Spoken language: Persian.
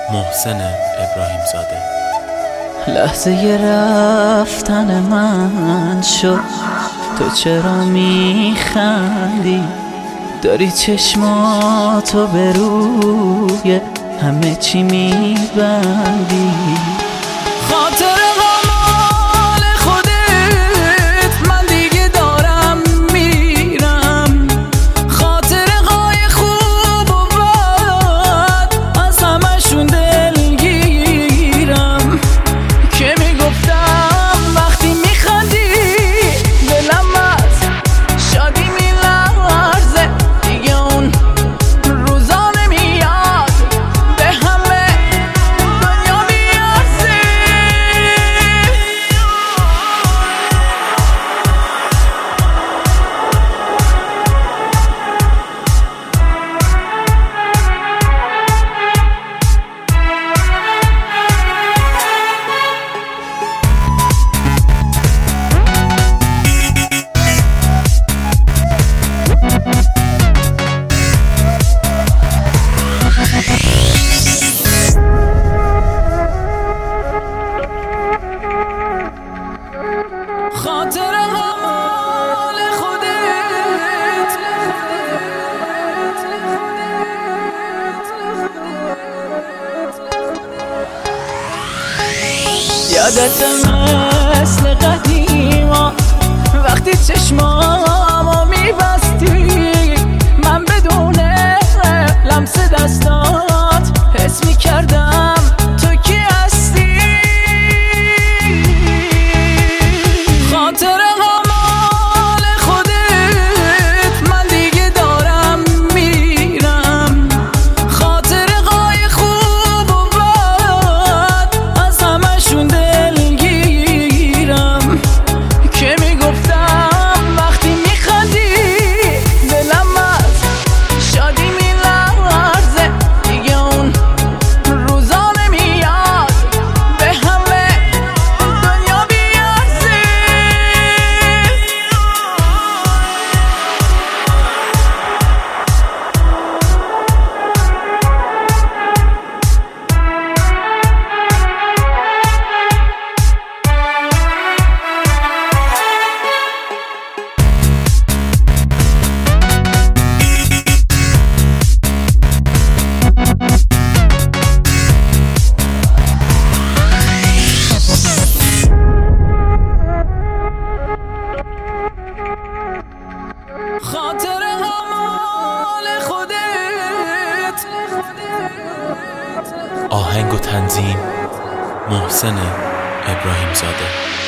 محسن ابراهیم زاده. لحظه رفتن من شد، تو چرا میخندی؟ داری چشماتو به روی همه چی میبندی. خاطر غمال خودت من دیگه دارم میرم، خاطر غای خوب و بد از همشون دلگیرم. که میگفتم وقتی میخندی دلم از شادی میلرزه، دیگه اون روزا نمیاد به همه دنیا میارزه. خاطر غمال خودت یادت مثل قدیما وقتی چشمامو میبستی، من بدون لمس دستات حس میکردم تو کی هستی. خاطر غمال خودت من دیگه دارم میرم، خاطر غای خوب و بد از همشون دلگیرم. که میگفتم وقتی میخندی دلم از شادی میلرزه، دیگه اون روزا نمیاد به همه دنیا بیارزه. خاطر غمال خودت. آهنگ و تنظیم محسن ابراهیم زاده.